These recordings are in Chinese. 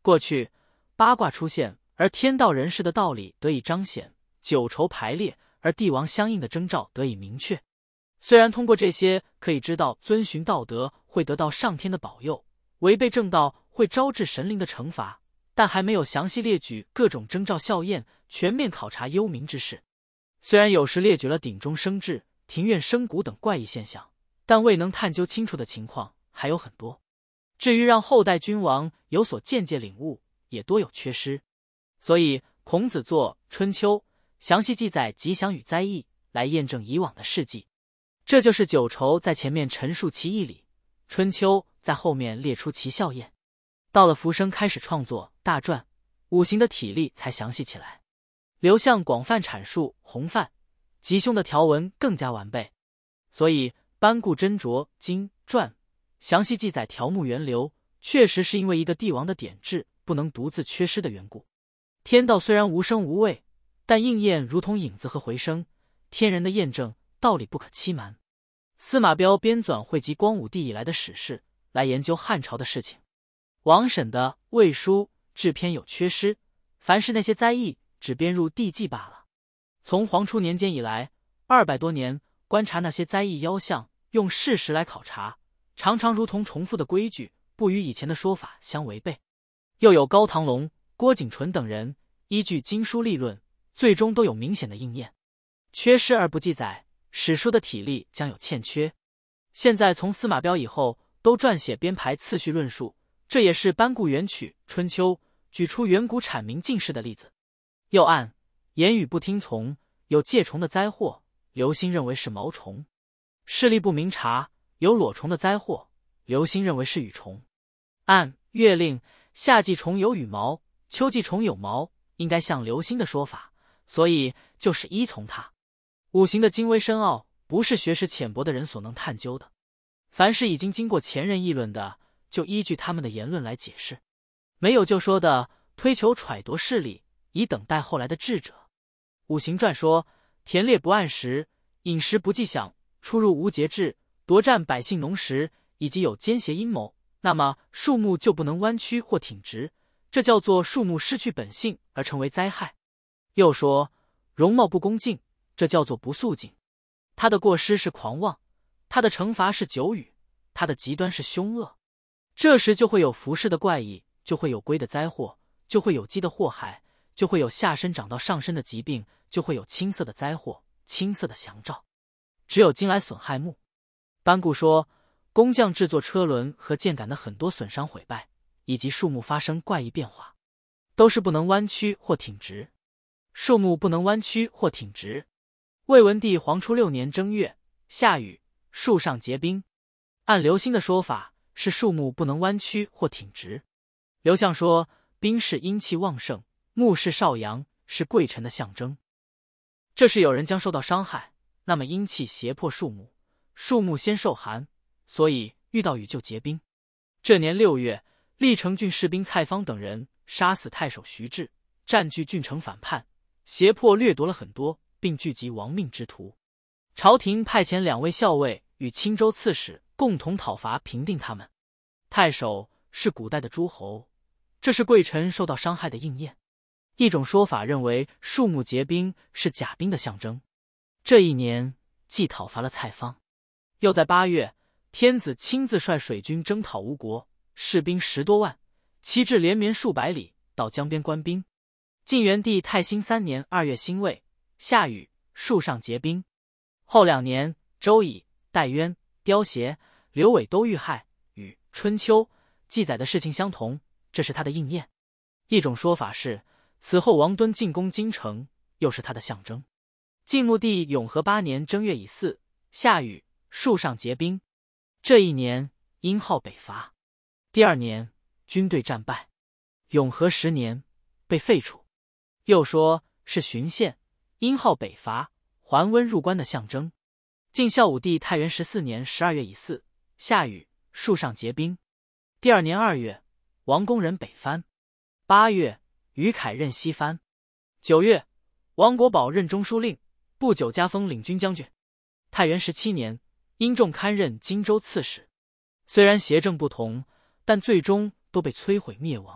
过去八卦出现，而天道人事的道理得以彰显，九畴排列，而帝王相应的征兆得以明确。虽然通过这些可以知道遵循道德会得到上天的保佑，违背正道会招致神灵的惩罚，但还没有详细列举各种征兆效验，全面考察幽冥之事。虽然有时列举了鼎中生智、庭院生谷等怪异现象，但未能探究清楚的情况还有很多。至于让后代君王有所见解领悟，也多有缺失。所以孔子作《春秋》，详细记载吉祥与灾异，来验证以往的事迹。这就是九畴在前面陈述其义理，春秋在后面列出其效验。到了浮生开始创作大传，五行的体例才详细起来。刘向广泛阐述洪范、吉凶的条文更加完备，所以班固斟酌经传，详细记载条目源流，确实是因为一个帝王的典制不能独自缺失的缘故。天道虽然无声无味，但应验如同影子和回声，天人的验证道理不可欺瞒。司马彪编纂汇集光武帝以来的史事，来研究汉朝的事情。王审的《魏书》制篇有缺失，凡是那些灾异只编入帝纪罢了。从黄初年间以来200多年，观察那些灾异妖象，用事实来考察，常常如同重复的规矩，不与以前的说法相违背。又有高唐龙、郭景纯等人依据经书立论，最终都有明显的应验。缺失而不记载，史书的体例将有欠缺。现在从司马彪以后都撰写编排次序论述，这也是班固元曲《春秋》举出远古阐明进士的例子。又按言语不听从，有介虫的灾祸，刘歆认为是毛虫；视力不明察，有裸虫的灾祸，刘歆认为是羽虫。按月令夏季虫有羽毛，秋季虫有毛，应该像刘歆的说法，所以就是依从他。五行的精微深奥，不是学识浅薄的人所能探究的。凡是已经经过前人议论的，就依据他们的言论来解释；没有就说的，推求揣度事理，以等待后来的智者。五行传说，田猎不按时，饮食不计饷，出入无节制，夺占百姓农时，以及有奸邪阴谋，那么树木就不能弯曲或挺直，这叫做树木失去本性而成为灾害。又说容貌不恭敬，这叫做不肃静。他的过失是狂妄，他的惩罚是久语，他的极端是凶恶。这时就会有服饰的怪异，就会有龟的灾祸，就会有鸡的祸害，就会有下身长到上身的疾病，就会有青色的灾祸，青色的祥兆。只有金来损害木。班固说，工匠制作车轮和箭杆的很多损伤毁败，以及树木发生怪异变化，都是不能弯曲或挺直。树木不能弯曲或挺直。魏文帝黄初6年正月，下雨，树上结冰。按刘歆的说法，是树木不能弯曲或挺直。刘向说，冰是阴气旺盛，木是少阳，是贵臣的象征。这是有人将受到伤害，那么阴气胁迫树木，树木先受寒，所以遇到雨就结冰。这年6月，历城郡士兵蔡方等人杀死太守徐志，占据郡城反叛，胁迫掠夺了很多，并聚集亡命之徒。朝廷派遣2位校尉与青州刺史共同讨伐平定他们。太守是古代的诸侯，这是贵臣受到伤害的应验。一种说法认为树木结冰是甲冰的象征。这一年既讨伐了蔡方，又在8月，天子亲自率水军征讨吴国，士兵10多万，旗帜连绵数百里，到江边官兵。晋元帝太兴3年2月辛未，下雨，树上结冰。后2年，周乙、戴渊、刁协、刘伟都遇害，与《春秋》记载的事情相同，这是他的应验。一种说法是，此后王敦进攻京城，又是他的象征。晋穆帝永和8年正月乙巳，下雨，树上结冰。这一年，殷号北伐。第2年，军队战败。永和10年，被废除。又说是旬县，殷号北伐，桓温入关的象征。晋孝武帝太元14年12月乙巳，下雨，树上结冰。第2年2月，王公人北藩。8月，于凯任西藩。9月，王国宝任中书令，不久加封领军将军。太元17年，殷仲堪任荆州刺史。虽然邪正不同，但最终都被摧毁灭亡，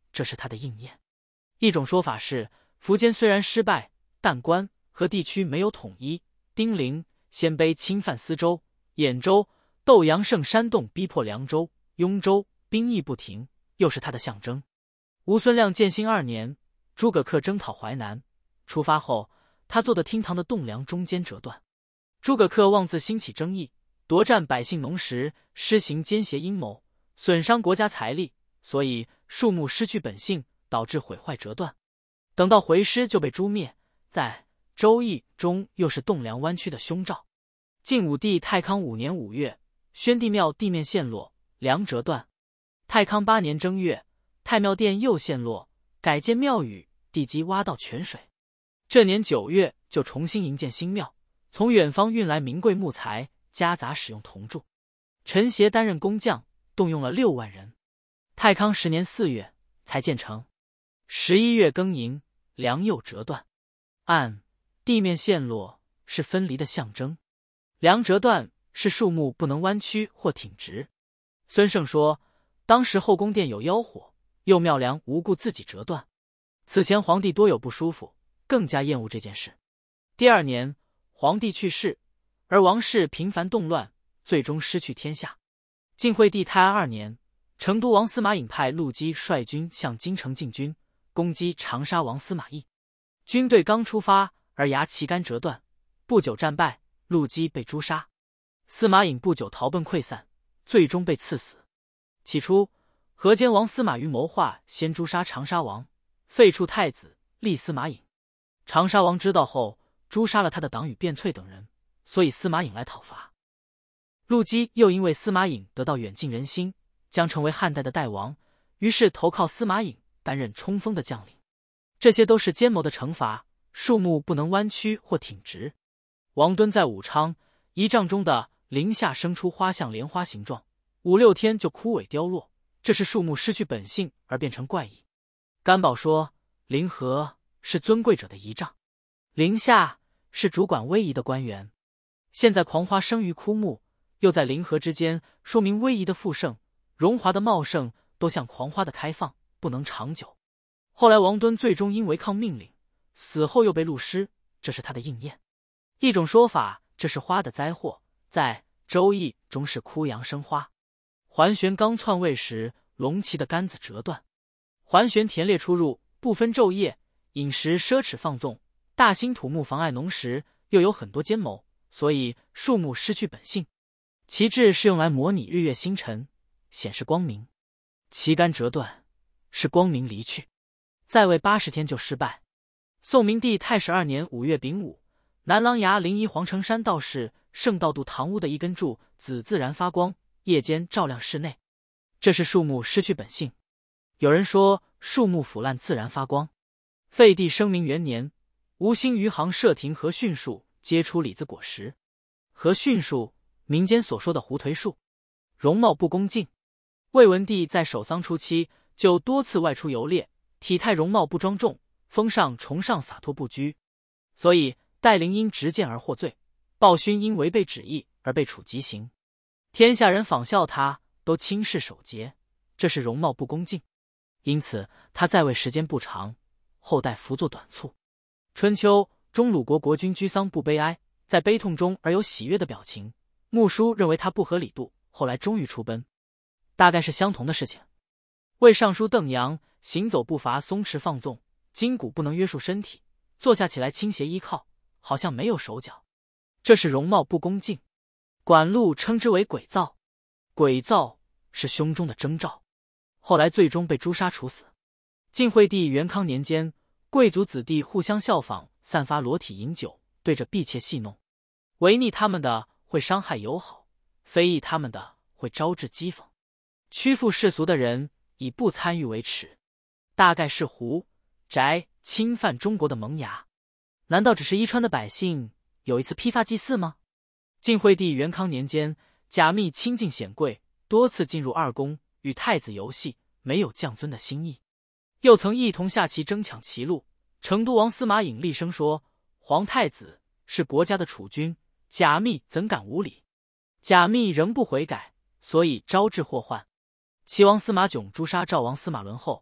这是他的应验。一种说法是，苻坚虽然失败，但关和地区没有统一。丁零、鲜卑侵犯司州、兖州，斗阳胜山洞逼迫凉州、雍州，兵役不停，又是他的象征。吴孙亮建兴2年，诸葛恪征讨淮南，出发后，他做的厅堂的栋梁中间折断。诸葛恪妄自兴起争议，夺占百姓农时，施行奸邪阴谋，损伤国家财力，所以树木失去本性，导致毁坏折断。等到回师就被诛灭，在《周易》中又是栋梁弯曲的凶兆。晋武帝太康5年5月，宣帝庙地面陷落，梁折断。太康8年正月，太庙殿又陷落，改建庙宇，地基挖到泉水。这年9月就重新营建新庙，从远方运来名贵木材，夹杂使用铜柱。陈协担任工匠，动用了6万人。太康10年4月才建成。11月庚寅，梁又折断。按地面陷落是分离的象征，梁折断是树木不能弯曲或挺直。孙胜说，当时后宫殿有妖火，又庙梁无故自己折断。此前皇帝多有不舒服，更加厌恶这件事。第2年，皇帝去世，而王室频繁动乱，最终失去天下。晋惠帝太安2年，成都王司马颖派陆基率军向京城进军，攻击长沙王司马懿。军队刚出发，而牙旗杆折断，不久战败，陆基被诛杀。司马颖不久逃奔溃散，最终被赐死。起初，河间王司马昱谋划先诛杀长沙王，废黜太子，立司马颖。长沙王知道后，诛杀了他的党羽卞粹等人，所以司马颖来讨伐。陆基又因为司马颖得到远近人心，将成为汉代的代王，于是投靠司马颖，担任冲锋的将领。这些都是奸谋的惩罚，树木不能弯曲或挺直。王敦在武昌仪仗中的林下生出花像莲花形状，5、6天就枯萎凋落，这是树木失去本性而变成怪异。甘宝说，林和是尊贵者的仪仗，林下是主管威仪的官员。现在狂花生于枯木，又在林和之间，说明威仪的复盛、荣华的茂盛都像狂花的开放，不能长久。后来王敦最终因违抗命令，死后又被戮尸，这是他的应验。一种说法，这是花的灾祸，在《周易》中是枯杨生花。桓玄刚篡位时，龙旗的杆子折断。桓玄田猎出入，不分昼夜，饮食奢侈放纵，大兴土木，妨碍农时，又有很多奸谋，所以树木失去本性。旗帜是用来模拟日月星辰，显示光明。旗杆折断是光明离去。在位80天就失败。宋明帝太始2年5月丙午，南琅琊临沂黄城山道士圣道度堂屋的一根柱子自然发光，夜间照亮室内，这是树木失去本性。有人说树木腐烂自然发光。废帝生明元年，吴兴余杭射亭和训树结出李子果实。和训树，民间所说的胡颓树，容貌不恭敬。魏文帝在守丧初期就多次外出游猎，体态容貌不庄重，封上崇尚洒脱不拘，所以戴陵因执剑而获罪，鲍勋因违背旨意而被处极刑。天下人仿效他，都轻视守节，这是容貌不恭敬。因此他在位时间不长，后代辅佐短促。春秋中鲁国国君居丧不悲哀，在悲痛中而有喜悦的表情，穆叔认为他不合理度，后来终于出奔，大概是相同的事情。魏尚书邓阳行走步伐松弛放纵，筋骨不能约束身体，坐下起来倾斜依靠，好像没有手脚，这是容貌不恭敬。管路称之为鬼躁，鬼躁是胸中的征兆，后来最终被诛杀处死。晋惠帝元康年间，贵族子弟互相效仿，散发裸体饮酒，对着婢妾戏弄，违逆他们的会伤害友好，非议他们的会招致讥讽，屈服世俗的人以不参与为耻，大概是胡翟侵犯中国的萌芽。难道只是伊川的百姓有一次批发祭祀吗？晋惠帝元康年间，贾密亲近显贵，多次进入二宫与太子游戏，没有降尊的心意。又曾一同下棋争抢棋路，成都王司马颖厉声说，皇太子是国家的储君，贾密怎敢无礼？贾密仍不悔改，所以招致祸患。齐王司马囧诛杀赵王司马伦后，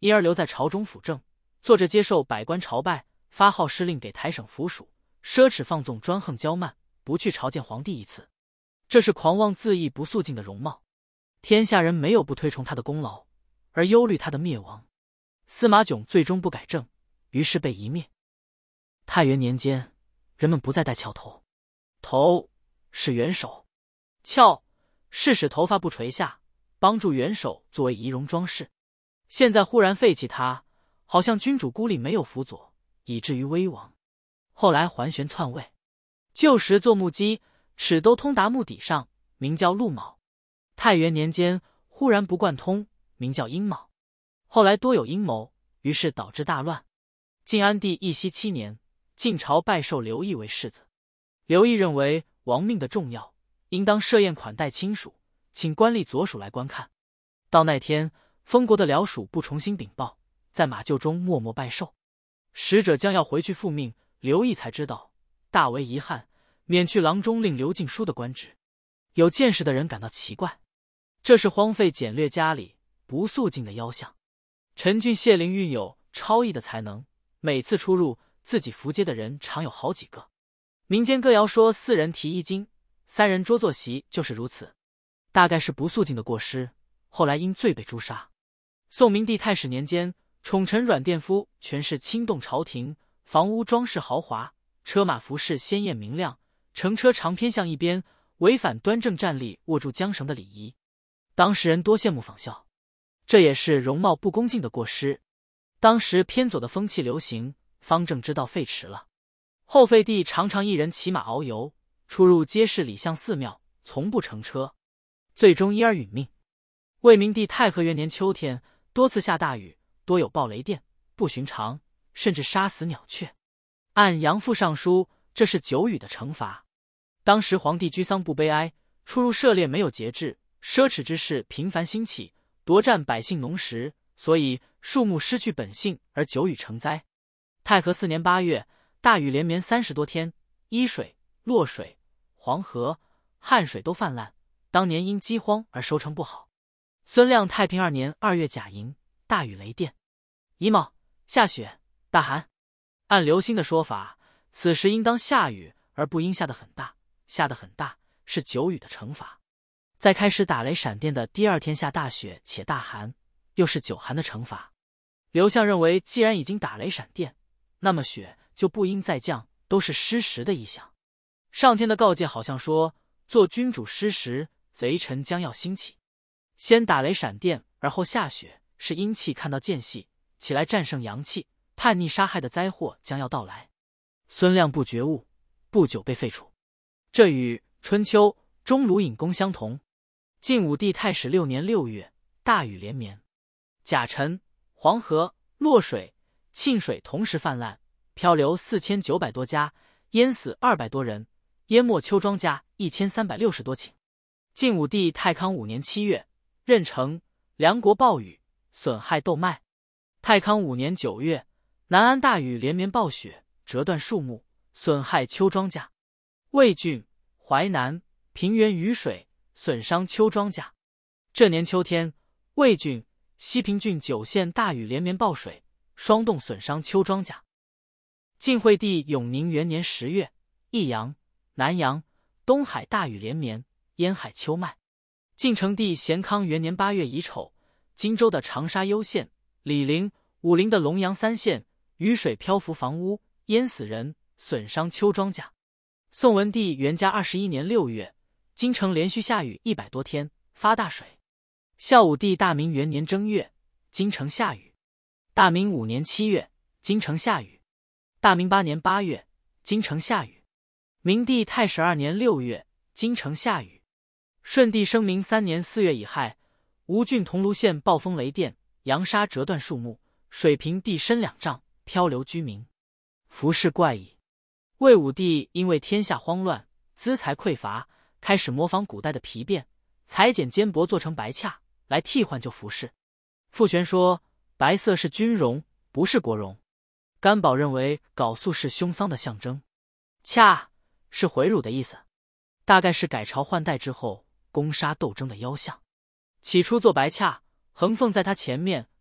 因而留在朝中辅政，坐着接受百官朝拜，发号施令给台省府属，奢侈放纵，专横骄慢，不去朝见皇帝一次。这是狂妄自义不肃静的容貌。天下人没有不推崇他的功劳，而忧虑他的灭亡。司马囧最终不改正，于是被夷灭。太元年间，人们不再戴翘头，头是元首，翘是使头发不垂下，帮助元首作为仪容装饰。现在忽然废弃它，好像君主孤立没有辅佐，以至于危亡。后来桓玄篡位，旧时做木屐，齿都通达木底上，名叫鹿卯。太元年间忽然不贯通，名叫阴卯。后来多有阴谋，于是导致大乱。晋安帝义熙7年，晋朝拜授刘毅为世子。刘毅认为亡命的重要，应当设宴款待亲属，请官吏左属来观看。到那天，封国的辽属不重新禀报，在马厩中默默拜寿。使者将要回去复命，刘毅才知道，大为遗憾，免去郎中令刘敬书的官职。有见识的人感到奇怪，这是荒废简略家里、不肃静的妖相。陈俊谢灵运有超异的才能，每次出入自己服接的人常有好几个。民间歌谣说4人提衣襟，3人桌坐席，就是如此。大概是不肃静的过失，后来因罪被诛杀。宋明帝太史年间，宠臣阮殿夫权势轻动朝廷，房屋装饰豪华，车马服饰鲜艳明亮，乘车常偏向一边，违反端正站立握住缰绳的礼仪。当时人多羡慕仿效，这也是容貌不恭敬的过失。当时偏左的风气流行，方正之道废弛了。后废帝常常一人骑马遨游，出入皆是礼相寺庙，从不乘车，最终因而殒命。魏明帝太和元年秋天，多次下大雨，多有暴雷电，不寻常，甚至杀死鸟雀。按杨父上书，这是久雨的惩罚。当时皇帝居丧不悲哀，出入涉猎没有节制，奢侈之事频繁兴起，夺占百姓农时，所以树木失去本性而久雨成灾。太和4年8月，大雨连绵30多天，伊水、洛水、黄河、汉水都泛滥，当年因饥荒而收成不好。孙亮太平2年2月甲寅，大雨雷电，乙卯下雪大寒。按刘歆的说法，此时应当下雨，而不应下得很大，下得很大是久雨的惩罚。在开始打雷闪电的第2天下大雪且大寒，又是久寒的惩罚。刘向认为，既然已经打雷闪电，那么雪就不应再降，都是失时的意象。上天的告诫好像说，做君主失时，贼臣将要兴起。先打雷闪电而后下雪，是阴气看到间隙，起来战胜阳气，叛逆杀害的灾祸将要到来。孙亮不觉悟，不久被废除。这与春秋钟鲁隐公相同。晋武帝太史6年6月，大雨连绵，甲辰、黄河、洛水、沁水同时泛滥，漂流4900多家，淹死200多人，淹没邱庄稼1360多顷。晋武帝太康5年7月，壬辰，梁国暴雨，损害豆麦。太康5年9月，南安大雨连绵暴雪，折断树木，损害邱庄稼。魏郡、淮南、平原雨水，损伤邱庄稼。这年秋天，魏郡、西平郡9县大雨连绵暴水，霜冻损伤邱庄稼。晋惠帝永宁元年10月，益阳、南阳、东海大雨连绵，淹害秋麦。晋成帝咸康元年8月乙丑，荆州的长沙攸县、醴陵、武陵的龙阳3县，雨水漂浮房屋，淹死人，损伤邱庄稼。宋文帝元嘉21年6月，京城连续下雨100多天，发大水。孝武帝大明元年正月，京城下雨。大明5年7月，京城下雨。大明8年8月，京城下雨。明帝太史2年6月，京城下雨。顺帝生明3年4月乙亥，吴郡桐庐县暴风雷电，扬沙折断树木，水平地深2丈，漂流居民。服饰怪异。魏武帝因为天下慌乱，资财匮乏，开始模仿古代的皮变，裁剪肩帛做成白洽来替换旧服饰。傅玄说白色是军容，不是国容。甘宝认为缟素是凶丧的象征，洽是回辱的意思，大概是改朝换代之后攻杀斗争的妖象。起初做白洽，横凤在他前面，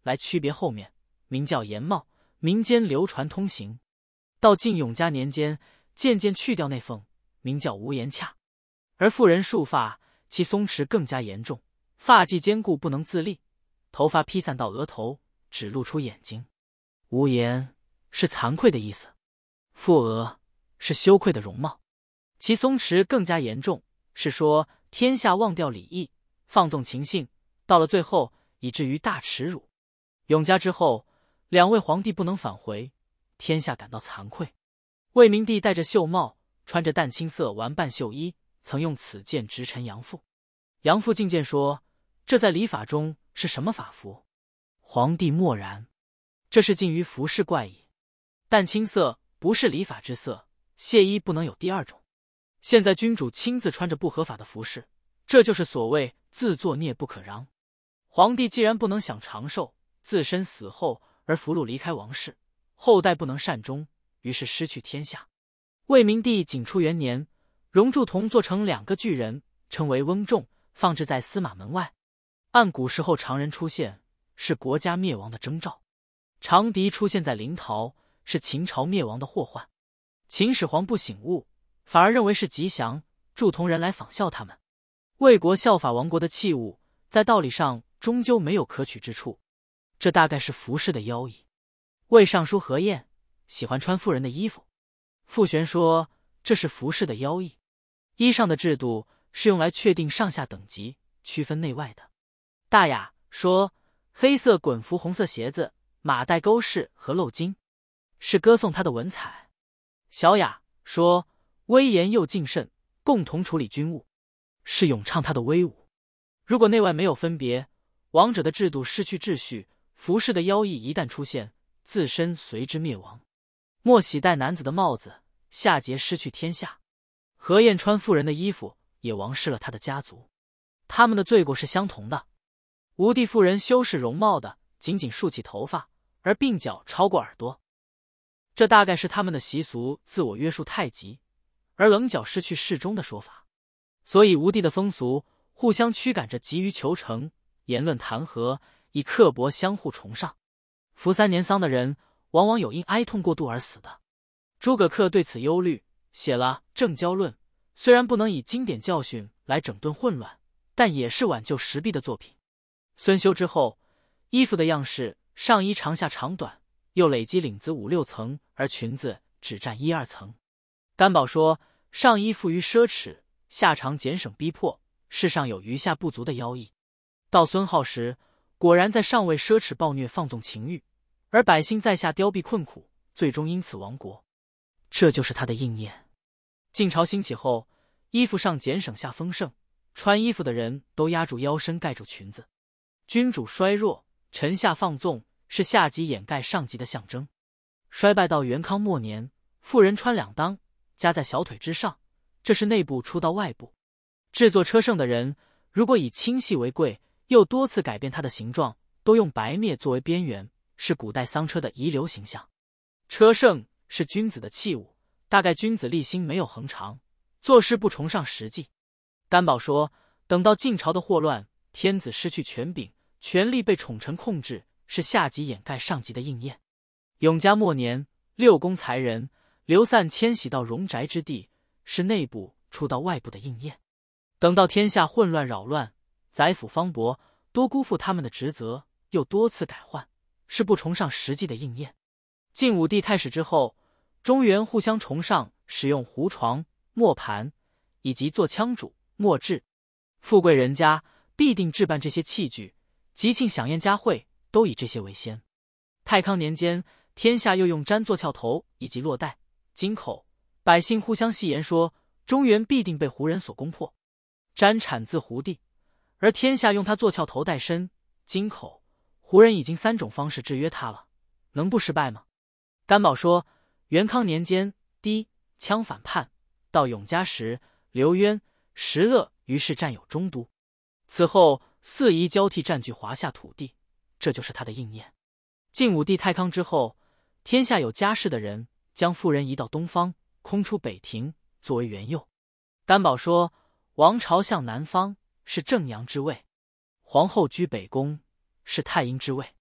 来区别后面，名叫颜茂，民间流传通行。到晋永嘉年间，渐渐去掉那凤，名叫无颜洽。而妇人束发，其松弛更加严重，发髻坚固不能自立，头发披散到额头，只露出眼睛。无颜是惭愧的意思，覆额是羞愧的容貌。其松弛更加严重，是说天下忘掉礼义，放纵情性，到了最后以至于大耻辱。永嘉之后，两位皇帝不能返回，天下感到惭愧。魏明帝戴着绣帽，穿着淡青色完半绣衣，曾用此剑直陈杨父。杨父进谏说，这在礼法中是什么法服？皇帝默然，这是近于服饰怪异。淡青色不是礼法之色，亵衣不能有第二种。现在君主亲自穿着不合法的服饰，这就是所谓自作孽不可嚷。皇帝既然不能享长寿，自身死后而俘虏离开王室，后代不能善终，于是失去天下。魏明帝景初元年，荣铸铜做成2个巨人，称为翁仲，放置在司马门外。按古时候常人出现，是国家灭亡的征兆；长笛出现在临洮，是秦朝灭亡的祸患。秦始皇不醒悟，反而认为是吉祥，铸铜人来仿效他们。魏国效法亡国的器物，在道理上终究没有可取之处，这大概是服饰的妖异。魏尚书何晏喜欢穿妇人的衣服，傅玄说这是服饰的妖异。衣裳的制度是用来确定上下等级，区分内外的。大雅说黑色滚服红色鞋子，马带钩饰和镂金，是歌颂他的文采。小雅说威严又敬慎，共同处理军务，是咏唱他的威武。如果内外没有分别，王者的制度失去秩序，服饰的妖异一旦出现，自身随之灭亡。莫喜戴男子的帽子，夏桀失去天下。何晏穿妇人的衣服，也王室了他的家族。他们的罪过是相同的。吴地妇人修饰容貌的，仅仅竖起头发，而鬓角超过耳朵，这大概是他们的习俗自我约束太极，而棱角失去适中的说法。所以吴地的风俗互相驱赶着，急于求成，言论弹劾，以刻薄相互崇尚。服3年丧的人，往往有因哀痛过度而死的。诸葛恪对此忧虑，写了《正交论》，虽然不能以经典教训来整顿混乱，但也是挽救时弊的作品。孙修之后，衣服的样式，上衣长下长短，又累积领子5、6层，而裙子只占1、2层。甘宝说，上衣富于奢侈，下长俭省逼迫，世上有余下不足的妖异。到孙皓时，果然在上位奢侈暴虐放纵情欲，而百姓在下凋敝困苦，最终因此亡国。这就是他的应验。晋朝兴起后，衣服上俭省下丰盛，穿衣服的人都压住腰身盖住裙子。君主衰弱，臣下放纵，是下级掩盖上级的象征。衰败到元康末年，妇人穿2裆，夹在小腿之上，这是内部出到外部。制作车乘的人，如果以轻细为贵，又多次改变它的形状，都用白篾作为边缘，是古代丧车的遗留形象。车乘是君子的器物，大概君子立心没有恒长，做事不崇尚实际。甘宝说，等到晋朝的祸乱，天子失去权柄，权力被宠臣控制，是下级掩盖上级的应验。永嘉末年，6宫才人流散迁徙到戎宅之地，是内部出到外部的应验。等到天下混乱扰乱，宰辅方伯多辜负他们的职责，又多次改换，是不崇尚实际的应验。晋武帝太始之后，中原互相崇尚使用胡床、磨盘，以及做枪主、墨制。富贵人家必定置办这些器具，吉庆享宴佳会都以这些为先。太康年间，天下又用毡做翘头以及落带、金口，百姓互相戏言说，中原必定被胡人所攻破。毡产自胡地，而天下用它做翘头戴身、金口，胡人已经3种方式制约它了，能不失败吗？甘宝说，元康年间，氐羌反叛，到永嘉时，刘渊、石勒于是占有中都。此后4夷交替占据华夏土地，这就是他的应验。晋武帝太康之后，天下有家室的人将妇人移到东方，空出北庭作为原囿。甘宝说，王朝向南方，是正阳之位；皇后居北宫，是太阴之位。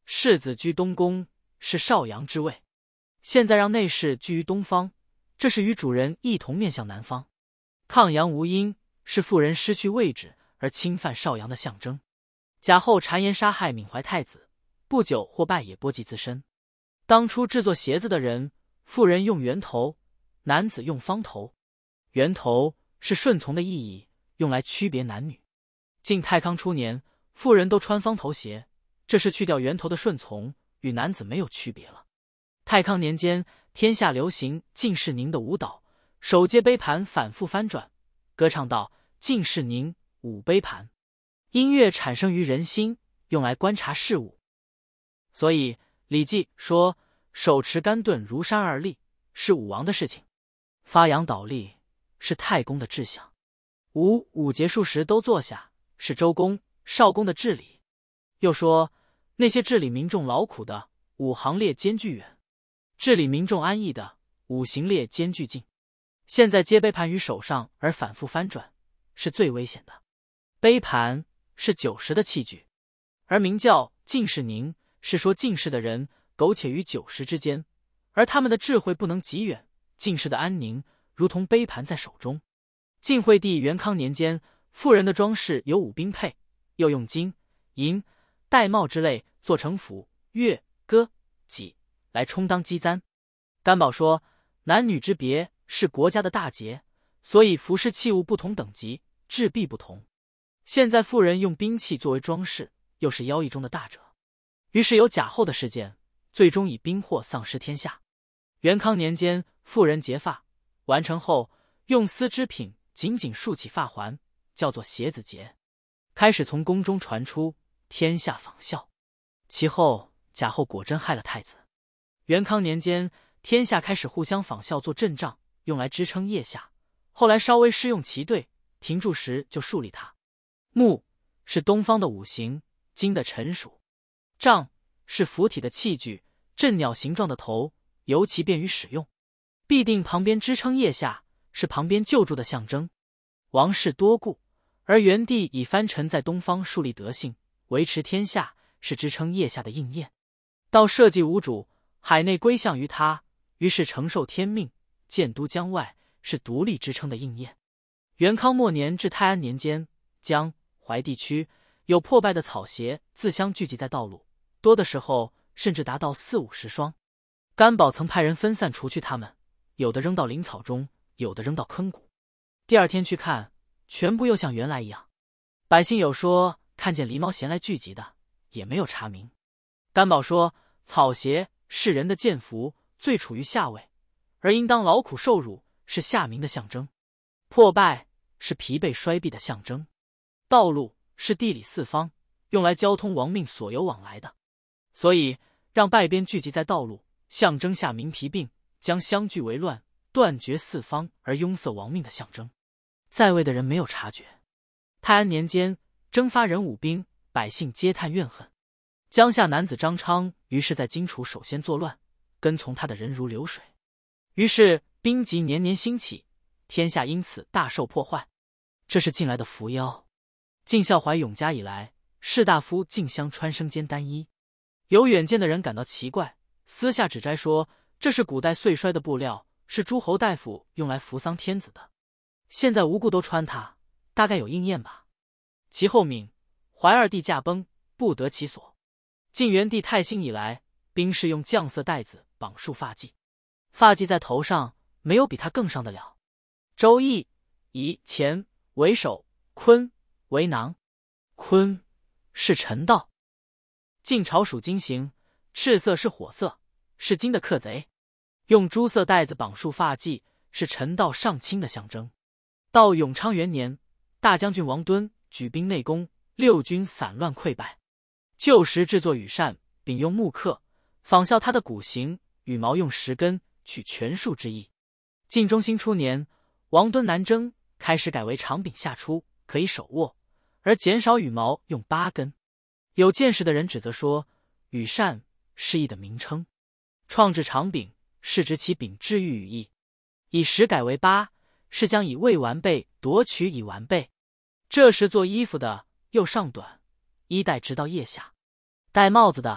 世子居东宫，是少阳之位。现在让内侍居于东方，这是与主人一同面向南方。抗阳无因，是妇人失去位置而侵犯少阳的象征。贾后谗言杀害闵怀太子，不久或败也波及自身。当初制作鞋子的人，妇人用圆头，男子用方头。圆头是顺从的意义，用来区别男女。晋太康初年，妇人都穿方头鞋，这是去掉圆头的顺从，与男子没有区别了。太康年间，天下流行进士宁的舞蹈，手接杯盘反复翻转，歌唱道：进士宁舞杯盘。音乐产生于人心，用来观察事物。所以《礼记》说手持干盾如山而立，是武王的事情；发扬倒立是太公的志向；舞结束时都坐下，是周公、少公的治理。又说那些治理民众劳苦的，五行列间距远；治理民众安逸的，五行列间距近。现在接杯盘于手上而反复翻转，是最危险的。杯盘是酒食的器具，而名叫进士宁，是说进士的人苟且于酒食之间，而他们的智慧不能极远。进士的安宁如同杯盘在手中。晋惠帝元康年间，妇人的装饰有五宾佩，又用金、银、玳瑁之类做成斧、钺、戈、戟来充当机簪。甘宝说，男女之别是国家的大节，所以服饰器物不同等级，制弊不同。现在妇人用兵器作为装饰，又是妖异中的大者。于是有贾后的事件，最终以兵祸丧失天下。元康年间，妇人结发完成后，用丝织品紧紧束起发环，叫做鞋子结，开始从宫中传出，天下仿效。其后贾后果真害了太子。元康年间，天下开始互相仿效做阵仗，用来支撑腋下。后来稍微施用其对，停住时就竖立它。木是东方的五行，金的辰属。杖是服体的器具，阵鸟形状的头，尤其便于使用。必定旁边支撑腋下，是旁边救助的象征。王室多故，而元帝以藩臣在东方树立德性，维持天下，是支撑腋下的应验。到社稷无主，海内归向于他，于是承受天命，建都江外，是独立支撑的应验。元康末年至泰安年间，江淮地区有破败的草鞋自相聚集在道路，多的时候甚至达到40-50双。甘宝曾派人分散除去它们，有的扔到林草中，有的扔到坑谷。第二天去看，全部又像原来一样。百姓有说看见狸猫闲来聚集的，也没有查明。甘宝说，草鞋是人的贱服，最处于下位，而应当劳苦受辱，是下民的象征。破败是疲惫衰弊的象征。道路是地理四方，用来交通亡命所有往来的，所以让败边聚集在道路，象征下民疲病，将相聚为乱，断绝四方而拥塞亡命的象征。在位的人没有察觉。泰安年间，征发人武兵，百姓皆叹怨恨。江夏男子张昌于是在荆楚首先作乱，跟从他的人如流水，于是兵籍年年兴起，天下因此大受破坏。这是近来的伏妖。晋孝怀永嘉以来，士大夫竞相穿生间单衣。有远见的人感到奇怪，私下指摘说，这是古代岁衰的布料，是诸侯大夫用来扶丧天子的。现在无故都穿它，大概有应验吧。其后闵、怀二帝驾崩，不得其所。晋元帝太兴以来，兵士用绛色带子绑束发髻，发髻在头上，没有比他更上得了。周易以乾为首，坤为囊。坤是辰道。晋朝属金行，赤色是火色，是金的克贼。用朱色带子绑束发髻，是辰道上清的象征。到永昌元年，大将军王敦举兵内攻，六军散乱溃败。旧时制作羽扇，并用木刻，仿效他的骨形，羽毛用10根，取全数之意。晋中兴初年，王敦南征，开始改为长柄下出，可以手握，而减少羽毛，用8根。有见识的人指责说，羽扇是义的名称，创制长柄，是指其柄至于羽翼。以10改为8，是将以未完备夺取以完备。这时做衣服的又上短，衣带直到腋下；戴帽子的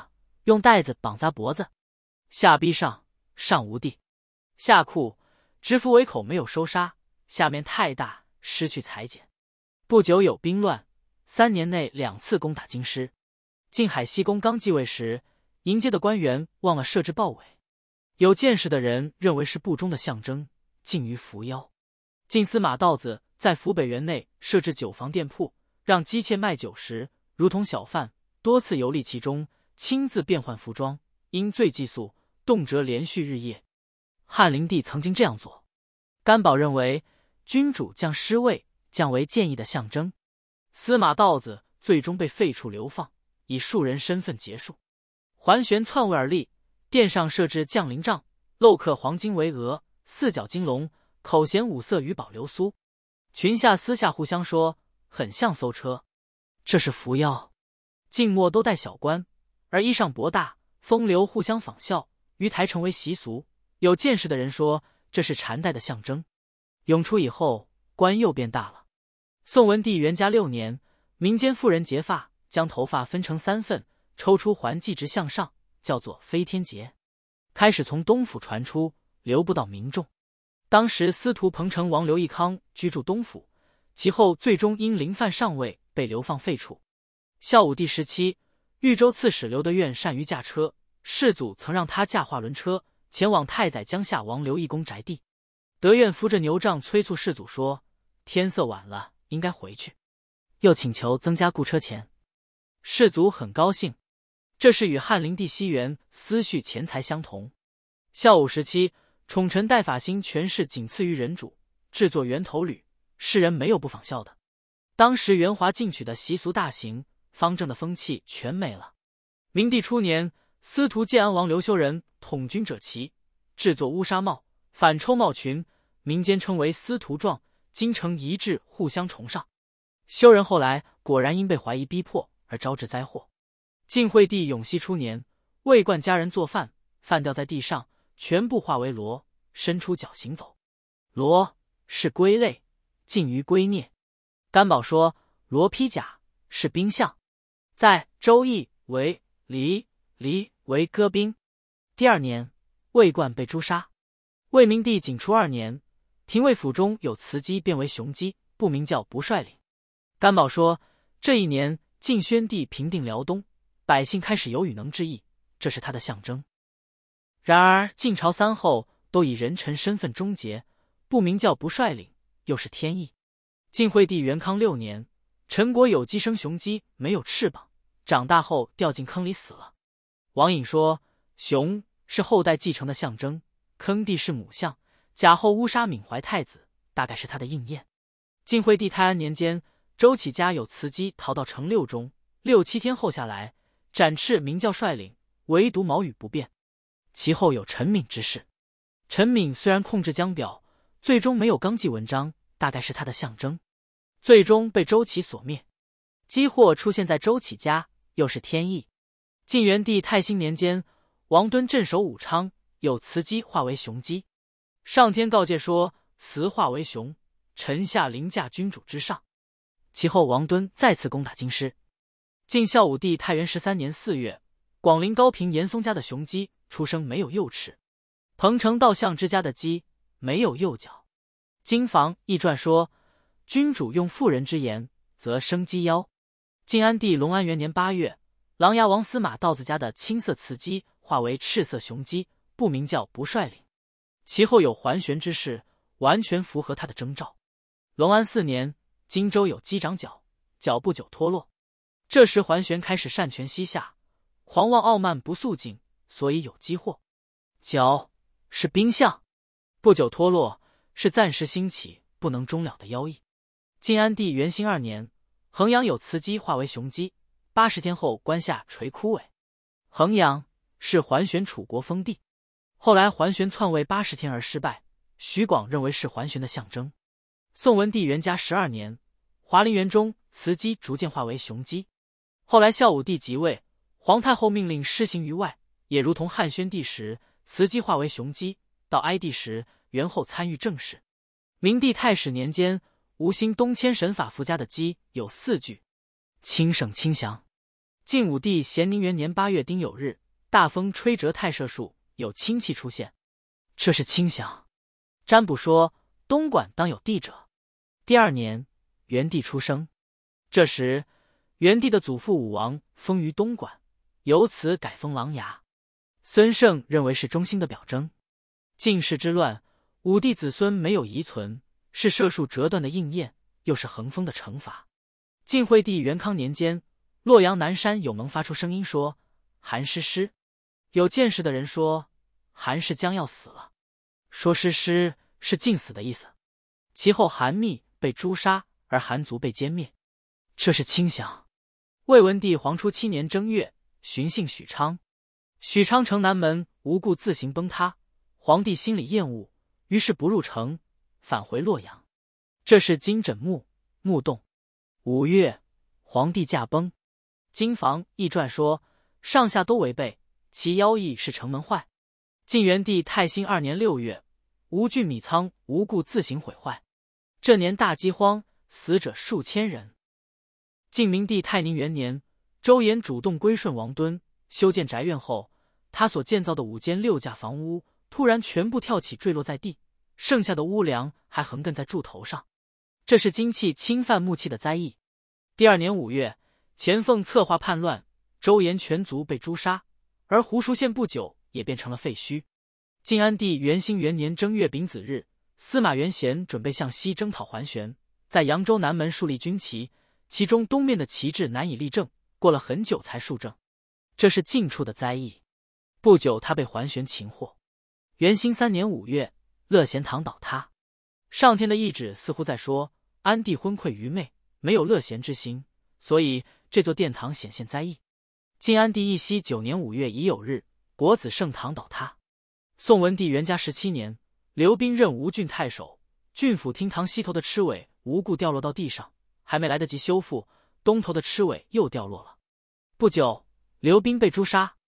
用带子绑扎脖子，下逼上，上无地，下裤，直服围口没有收杀，下面太大，失去裁剪。不久有兵乱，3年内2次攻打京师。晋海西公刚继位时，迎接的官员忘了设置豹尾，有见识的人认为是不忠的象征，禁于伏妖。晋司马道子在府北园内设置酒房店铺，让姬妾卖酒时，如同小贩，多次游历其中，亲自变换服装，因罪寄宿，动辄连续日夜。汉灵帝曾经这样做。甘宝认为，君主降失位，降为谏议的象征。司马道子最终被废黜流放，以庶人身份结束。桓玄篡位而立，殿上设置将领帐，镂刻黄金围额，4角金龙，口衔5色羽宝流苏。群下私下互相说，很像搜车，这是伏妖。晋末都戴小冠，而衣上博大，风流互相仿效，于台成为习俗。有见识的人说，这是禅代的象征。永初以后，冠又变大了。宋文帝元嘉6年，民间妇人结发，将头发分成3份，抽出环髻直向上，叫做飞天结。开始从东府传出，流布到民众。当时司徒彭城王刘义康居住东府，其后最终因临犯上位被流放废黜。孝武帝时期，豫州刺史刘德愿善于驾车，世祖曾让他驾化轮车前往太宰江夏王刘义公宅地。德愿扶着牛杖催促世祖说，天色晚了，应该回去，又请求增加雇车钱。世祖很高兴，这是与汉灵帝西元私蓄钱财相同。孝武时期，宠臣戴法兴权势仅次于人主，制作圆头履，世人没有不仿效的。当时圆滑进取的习俗大行，方正的风气全没了。明帝初年，司徒建安王刘修仁统军者齐，制作乌纱帽，反抽帽裙，民间称为司徒状，京城一致互相崇尚。修仁后来果然因被怀疑逼迫而招致灾祸。晋惠帝永熙初年，魏冠家人做饭，饭掉在地上，全部化为螺，伸出脚行走。螺是龟类，近于龟镊。甘宝说，螺披甲是兵象，在《周易》为离为戈兵。第2年，魏冠被诛杀。魏明帝景初2年，廷尉府中有雌鸡变为雄鸡，不名叫不率领。甘宝说，这一年晋宣帝平定辽东，百姓开始有与能之意，这是他的象征。然而晋朝3后都以人臣身份终结，不名叫不率领，又是天意。晋惠帝元康6年，陈国有鸡生雄鸡，没有翅膀，长大后掉进坑里死了。王颖说，雄是后代继承的象征，坑地是母象，假后乌纱闵怀太子，大概是他的应验。晋惠帝太安年间，周启家有雌鸡逃到城六中，6、7天后下来，展翅名叫率领，唯独毛羽不变。其后有陈敏之事，陈敏虽然控制江表，最终没有纲纪文章，大概是他的象征，最终被周启所灭。姬祸出现在周启家，又是天意。晋元帝太兴年间，王敦镇守武昌，有雌鸡化为雄鸡，上天告诫说，雌化为雄，臣下凌驾君主之上。其后王敦再次攻打京师。晋孝武帝太元13年4月，广陵高平严嵩家的雄鸡出生没有右翅，彭城道相之家的鸡没有右脚。经房易传说，君主用妇人之言，则生鸡夭。晋安帝隆安元年8月，琅琊王司马道子家的青色雌鸡化为赤色雄鸡，不名叫不率领。其后有桓玄之事，完全符合他的征兆。隆安4年，荆州有鸡长角，角不久脱落。这时桓玄开始擅权西夏，狂妄傲慢不肃谨，所以有鸡祸。角是兵象，不久脱落，是暂时兴起不能终了的妖异。晋安帝元兴2年，衡阳有雌鸡化为雄鸡，80天后关下垂枯萎。衡阳是桓玄楚国封地，后来桓玄篡位80天而失败，徐广认为是桓玄的象征。宋文帝元嘉12年，华林园中雌鸡逐渐化为雄鸡。后来孝武帝即位，皇太后命令施行于外，也如同汉宣帝时雌鸡化为雄鸡，到哀帝时元后参与政事。明帝太始年间，吴兴东迁神法夫家的鸡有4句，清盛清祥。晋武帝咸宁元年8月丁酉日， 大风吹折太射树，有清气出现，这是清祥。占卜说东莞当有地者。第2年，元帝出生。这时，元帝的祖父武王封于东莞，由此改封琅琊。孙胜认为是忠心的表征。晋室之乱，武帝子孙没有遗存，是射树折断的应验，又是横风的惩罚。晋惠帝元康年间，洛阳南山有蒙发出声音说：“韩师师。”有见识的人说，韩氏将要死了，说师师是尽死的意思。其后韩密被诛杀，而韩族被歼灭，这是清祥。魏文帝黄初7年正月，巡幸许昌。许昌城南门无故自行崩塌，皇帝心里厌恶，于是不入城，返回洛阳。这是金枕木洞。5月，皇帝驾崩。金房易传说，上下都违背，其妖异是城门坏。晋元帝太兴2年6月，吴郡米仓无故自行毁坏。这年大饥荒，死者数千人。晋明帝泰宁元年，周延主动归顺王敦，修建宅院后，他所建造的5间6架房屋突然全部跳起坠落在地，剩下的屋梁还横亘在柱头上，这是金器侵犯木器的灾异。第2年5月，钱凤策划叛乱，周延全族被诛杀，而胡熟县不久也变成了废墟。晋安帝元兴元年正月丙子日，司马元贤准备向西征讨桓玄，在扬州南门树立军旗，其中东面的旗帜难以立正，过了很久才树正，这是晋处的灾异。不久他被桓玄擒获。元兴3年5月，乐贤堂倒塌。上天的意志似乎在说，安帝昏聩愚昧，没有乐贤之心，所以这座殿堂显现灾异。晋安帝义熙9年5月乙酉日，国子圣堂倒塌。宋文帝元嘉17年，刘彬任吴郡太守，郡府厅堂西头的螭尾无故掉落到地上，还没来得及修复，东头的螭尾又掉落了。不久，刘彬被诛杀。